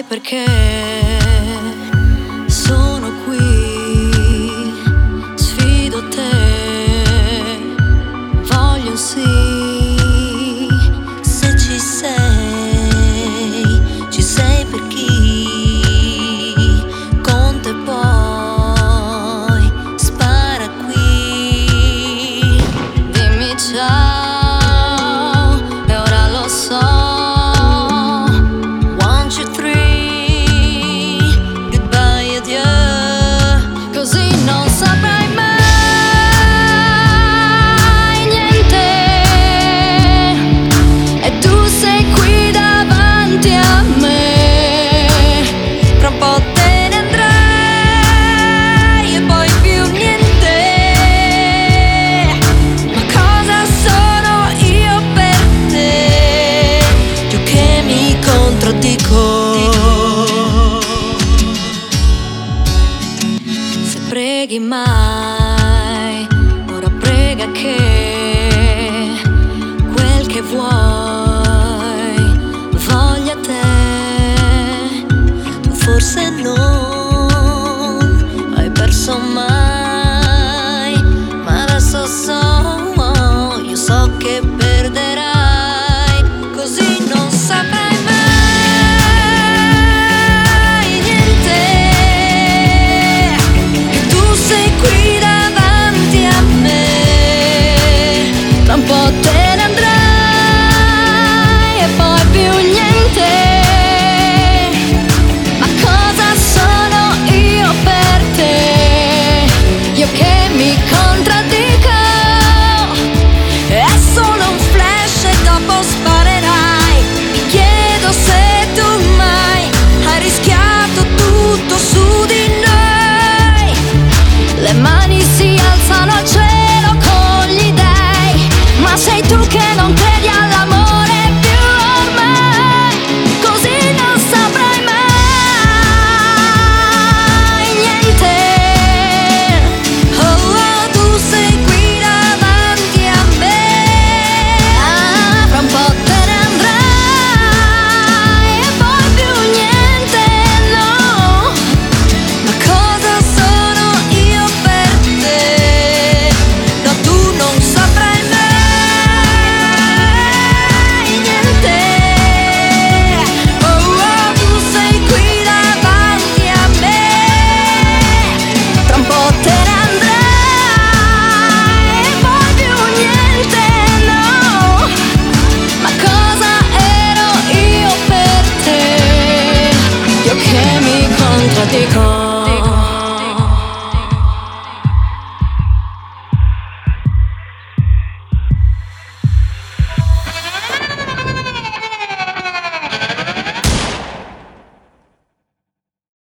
perché sono qui, sfido te, voglio un sì. Se ci sei per chi con te poi spara qui. Dimmi ciao e ora lo so. Se preghi mai, ora prega che quel che vuoi voglia te. Tu forse non hai perso mai, ma adesso io so che perderai, così non saprai. Dico